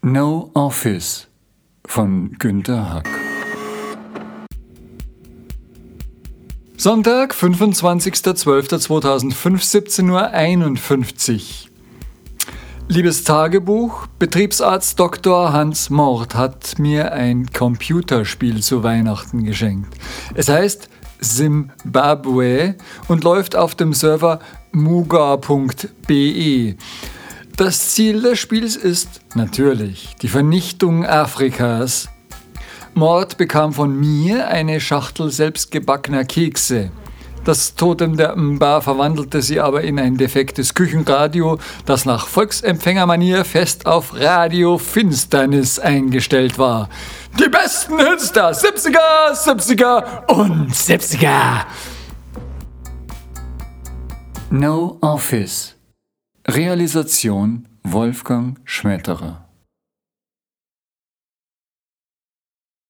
No Office von Günter Hack. Sonntag, 25.12.2005, 17:51 Uhr. Liebes Tagebuch, Betriebsarzt Dr. Hans Mord hat mir ein Computerspiel zu Weihnachten geschenkt. Es heißt Zimbabwe und läuft auf dem Server muga.be. Das Ziel des Spiels ist natürlich die Vernichtung Afrikas. Mord bekam von mir eine Schachtel selbstgebackener Kekse. Das Totem der Mba verwandelte sie aber in ein defektes Küchenradio, das nach Volksempfängermanier fest auf Radio Finsternis eingestellt war. Die besten Hits der 70er, 70er und 70er! No Office. Realisation Wolfgang Schmetterer.